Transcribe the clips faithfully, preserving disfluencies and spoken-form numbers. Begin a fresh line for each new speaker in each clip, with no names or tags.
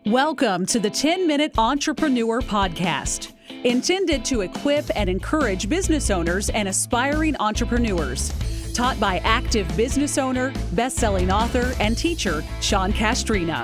Welcome to the ten minute Entrepreneur Podcast, intended to equip and encourage business owners and aspiring entrepreneurs. Taught by active business owner, best-selling author, and teacher, Sean Castrina.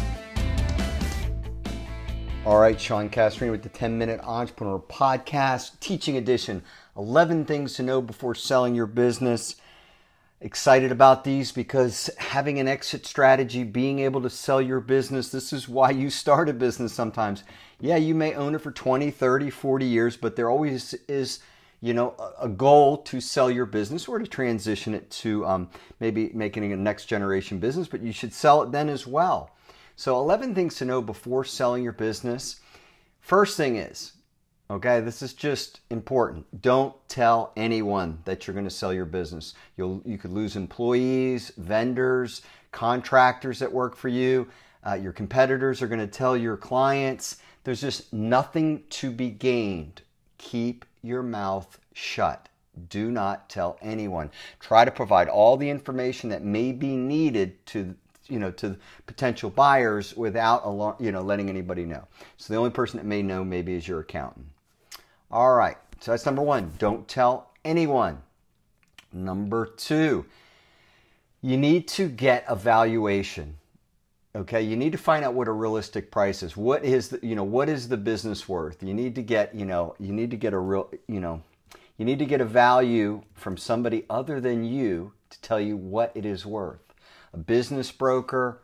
All right, Sean Castrina with the ten minute Entrepreneur Podcast, teaching edition. eleven things to know before selling your business. Excited about these because having an exit strategy, being able to sell your business, this is why you start a business sometimes. Yeah, you may own it for twenty, thirty, forty years, but there always is, you know, a goal to sell your business or to transition it to um, maybe making a next generation business, but you should sell it then as well. So eleven things to know before selling your business. First thing is, okay, this is just important. Don't tell anyone that you're going to sell your business. You'll you could lose employees, vendors, contractors that work for you. Uh, your competitors are going to tell your clients. There's just nothing to be gained. Keep your mouth shut. Do not tell anyone. Try to provide all the information that may be needed to you know, to potential buyers without, alarm, you know, letting anybody know. So the only person that may know maybe is your accountant. All right, so that's number one. Don't tell anyone. Number two, you need to get a valuation. Okay, you need to find out what a realistic price is. What is the, you know, what is the business worth? You need to get, you know, you need to get a real, you know, you need to get a value from somebody other than you to tell you what it is worth. A business broker.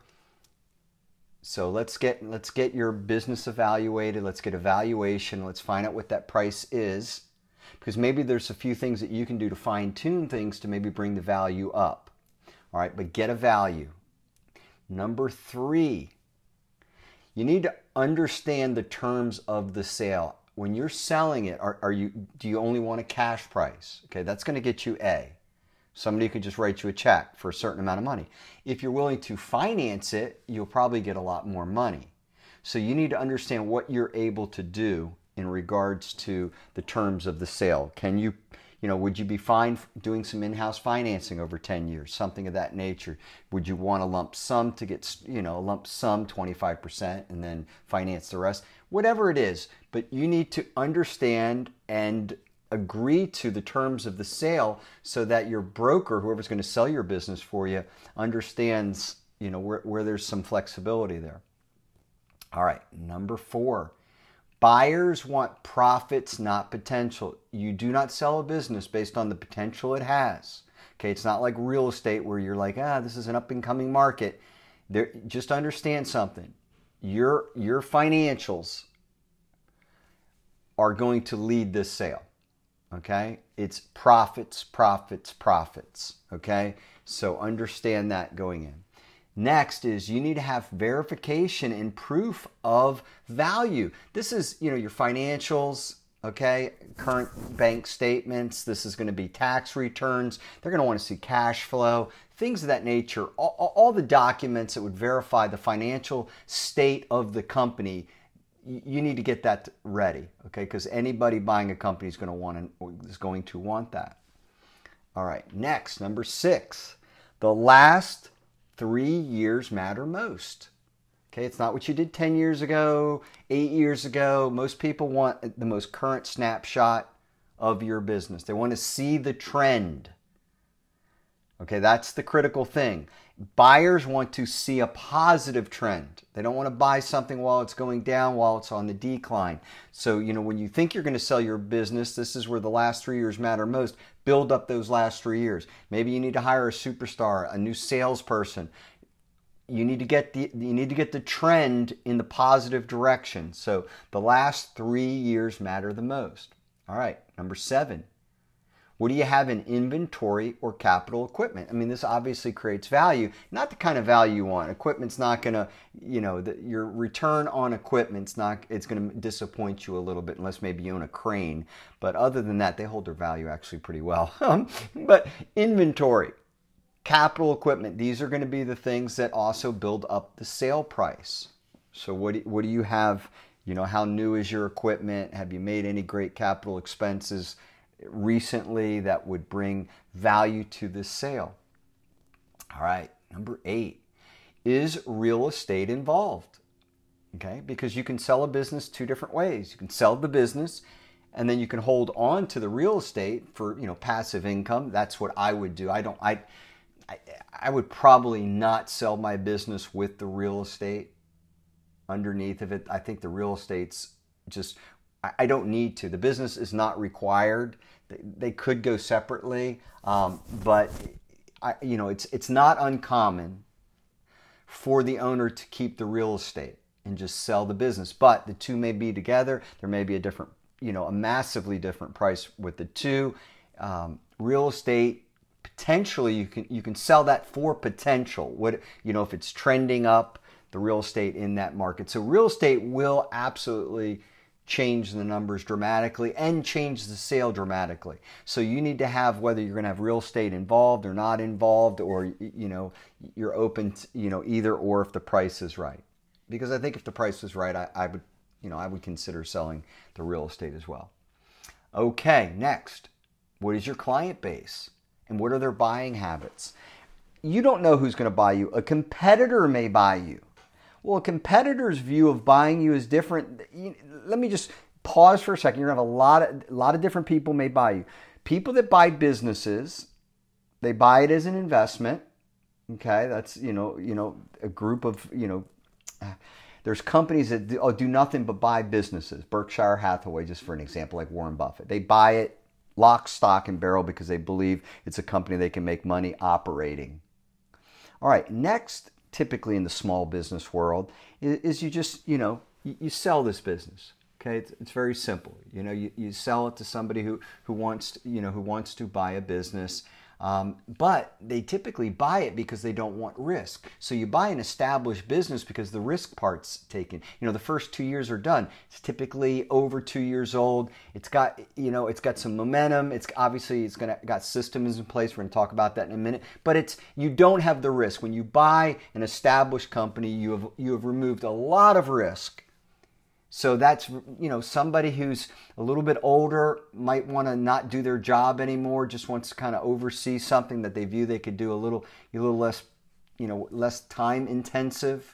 So let's get let's get your business evaluated. Let's get a valuation. Let's find out what that price is, because maybe there's a few things that you can do to fine tune things to maybe bring the value up. All right, but get a value. Number three, you need to understand the terms of the sale. When you're selling it, are, are you do you only want a cash price? Okay, that's going to get you A. Somebody could just write you a check for a certain amount of money. If you're willing to finance it, you'll probably get a lot more money. So you need to understand what you're able to do in regards to the terms of the sale. Can you, you know, would you be fine doing some in-house financing over ten years, something of that nature? Would you want a lump sum to get, you know, a lump sum, twenty-five percent, and then finance the rest? Whatever it is, but you need to understand and agree to the terms of the sale so that your broker, whoever's going to sell your business for you, understands, you know, where, where there's some flexibility there. All right, number four, buyers want profits, not potential. You do not sell a business based on the potential it has. Okay, it's not like real estate where you're like, ah, this is an up and coming market. There, just understand something. Your, your financials are going to lead this sale. Okay, it's profits, profits, profits. Okay, so understand that going in. Next is you need to have verification and proof of value. This is, you know, your financials, okay, current bank statements. This is going to be tax returns. They're going to want to see cash flow, things of that nature. All, all the documents that would verify the financial state of the company. You need to get that ready, okay? Because anybody buying a company is going to want to, is going to want that. All right, next, number six. The last three years matter most. Okay, it's not what you did ten years ago, eight years ago. Most people want the most current snapshot of your business. They want to see the trend. Okay, that's the critical thing. Buyers want to see a positive trend. They don't want to buy something while it's going down, while it's on the decline. So, you know, when you think you're going to sell your business, this is where the last three years matter most. Build up those last three years. Maybe you need to hire a superstar, a new salesperson. You need to get the you need to get the trend in the positive direction. So the last three years matter the most. All right, number seven. What do you have in inventory or capital equipment? I mean, this obviously creates value, not the kind of value you want. Equipment's not going to, you know, the, your return on equipment's not, it's going to disappoint you a little bit unless maybe you own a crane. But other than that, they hold their value actually pretty well. But inventory, capital equipment, these are going to be the things that also build up the sale price. So what do, what do you have? You know, how new is your equipment? Have you made any great capital expenses recently that would bring value to this sale? All right, number eight. Is real estate involved? Okay, because you can sell a business two different ways. You can sell the business, and then you can hold on to the real estate for, you know, passive income. That's what I would do. I don't. I, I, I would probably not sell my business with the real estate underneath of it. I think the real estate's just. I, I don't need to. The business is not required. They, they could go separately, um, but I, you know, it's it's not uncommon for the owner to keep the real estate and just sell the business. But the two may be together. There may be a different, you know, a massively different price with the two. Um, real estate, potentially you can you can sell that for potential. What, you know, if it's trending up, the real estate in that market. So real estate will absolutely change the numbers dramatically and change the sale dramatically. So you need to have, whether you're going to have real estate involved or not involved, or, you know, you're open to, you know, either or if the price is right. Because I think if the price was right, I, I would, you know, I would consider selling the real estate as well. Okay, next, what is your client base and what are their buying habits? You don't know who's going to buy you. A competitor may buy you. Well, a competitor's view of buying you is different. Let me just pause for a second. You're going to have a lot of, a lot of different people may buy you. People that buy businesses, they buy it as an investment. Okay, that's, you know, you know, a group of, you know, there's companies that do, oh, do nothing but buy businesses. Berkshire Hathaway, just for an example, like Warren Buffett. They buy it lock, stock, and barrel because they believe it's a company they can make money operating. All right, next, typically in the small business world, is, is you just, you know, you, you sell this business. Okay, it's, it's very simple. You know, you, you sell it to somebody who, who wants, to, you know, who wants to buy a business. Um, but they typically buy it because they don't want risk. So you buy an established business because the risk part's taken. You know, the first two years are done. It's typically over two years old. It's got, you know, it's got some momentum. It's obviously it's gonna got systems in place. We're gonna talk about that in a minute. But it's you don't have the risk when you buy an established company. You have you have removed a lot of risk. So that's, you know, somebody who's a little bit older might want to not do their job anymore, just wants to kind of oversee something that they view they could do a little, a little less, you know, less time intensive,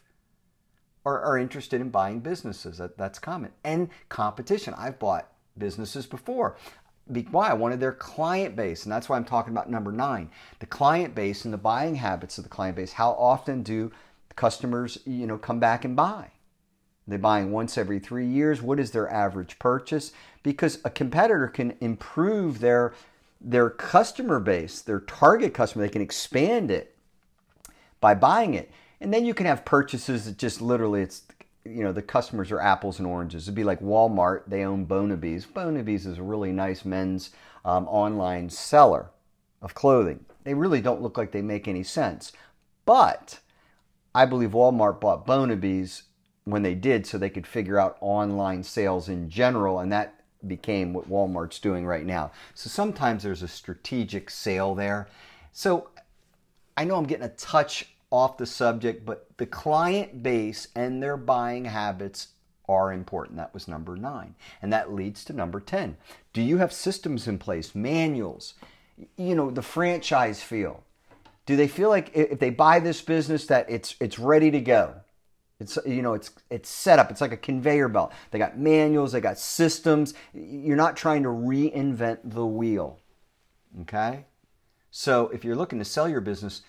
or are interested in buying businesses. That, that's common. And competition. I've bought businesses before. Why? I wanted their client base, and that's why I'm talking about number nine. The client base and the buying habits of the client base. How often do customers, you know, come back and buy? They're buying once every three years. What is their average purchase? Because a competitor can improve their, their customer base, their target customer. They can expand it by buying it. And then you can have purchases that just literally, it's, you know, the customers are apples and oranges. It'd be like Walmart. They own Bonabees. Bonabees is a really nice men's um, online seller of clothing. They really don't look like they make any sense. But I believe Walmart bought Bonabees when they did, so they could figure out online sales in general, and that became what Walmart's doing right now. So sometimes there's a strategic sale there. So I know I'm getting a touch off the subject, but the client base and their buying habits are important. That was number nine. And that leads to number ten. Do you have systems in place, manuals, you know, the franchise feel? Do they feel like if they buy this business that it's it's ready to go? It's, you know, it's it's set up. It's like a conveyor belt. They got manuals. They got systems. You're not trying to reinvent the wheel. Okay? So if you're looking to sell your business,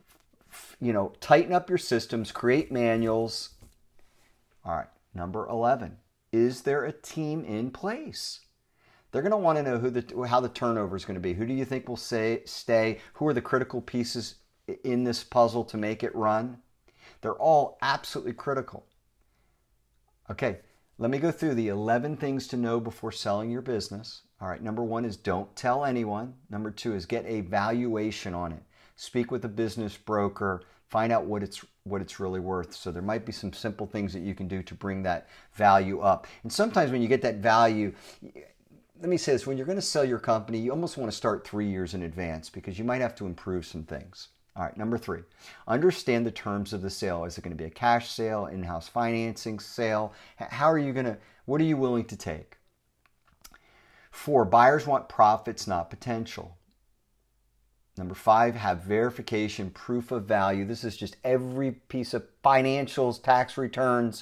you know, tighten up your systems, create manuals. All right, number eleven. Is there a team in place? They're going to want to know who the how the turnover is going to be. Who do you think will say, stay? Who are the critical pieces in this puzzle to make it run? They're all absolutely critical. Okay, let me go through the eleven things to know before selling your business. All right, number one is don't tell anyone. Number two is get a valuation on it. Speak with a business broker. Find out what it's what it's really worth. So there might be some simple things that you can do to bring that value up. And sometimes when you get that value, let me say this, when you're going to sell your company, you almost want to start three years in advance because you might have to improve some things. All right, number three, understand the terms of the sale. Is it going to be a cash sale, in-house financing sale? How are you going to, what are you willing to take? Four, buyers want profits, not potential. Number five, have verification, proof of value. This is just every piece of financials, tax returns,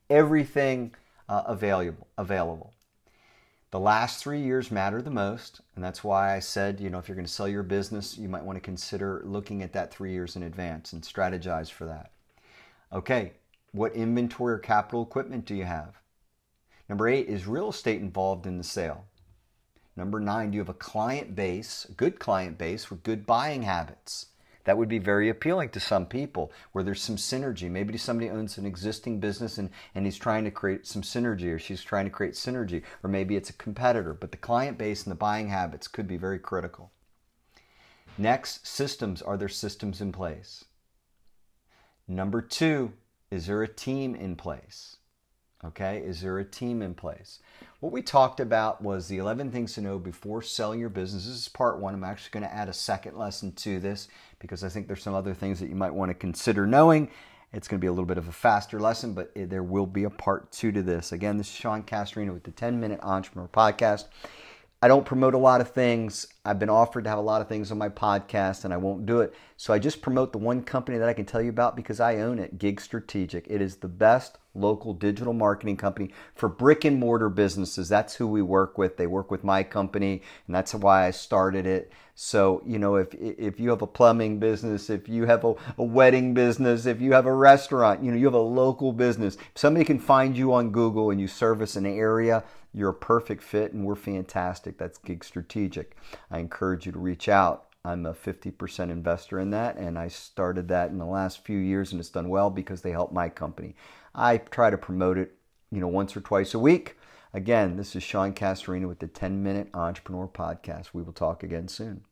everything uh, available. available. The last three years matter the most, and that's why I said, you know, if you're going to sell your business, you might want to consider looking at that three years in advance and strategize for that. Okay, what inventory or capital equipment do you have? Number eight, is real estate involved in the sale? Number nine, do you have a client base, a good client base with good buying habits? That would be very appealing to some people where there's some synergy. Maybe somebody owns an existing business and, and he's trying to create some synergy, or she's trying to create synergy, or maybe it's a competitor, but the client base and the buying habits could be very critical. Next, systems. Are there systems in place? Number two, is there a team in place? Okay, is there a team in place? What we talked about was the eleven things to know before selling your business. This is part one. I'm actually going to add a second lesson to this because I think there's some other things that you might want to consider knowing. It's going to be a little bit of a faster lesson, but there will be a part two to this. Again, this is Sean Castorina with the ten minute Entrepreneur Podcast. I don't promote a lot of things. I've been offered to have a lot of things on my podcast, and I won't do it. So I just promote the one company that I can tell you about because I own it, Gig Strategic. It is the best local digital marketing company for brick and mortar businesses. That's who we work with. They work with my company, and that's why I started it. So, you know, if if you have a plumbing business, if you have a, a wedding business, if you have a restaurant, you know, you have a local business, if somebody can find you on Google and you service an area, you're a perfect fit, and we're fantastic. That's Gig Strategic. I encourage you to reach out. I'm a fifty percent investor in that, and I started that in the last few years, and it's done well because they help my company. I try to promote it, you know, once or twice a week. Again, this is Sean Castorina with the ten minute Entrepreneur Podcast. We will talk again soon.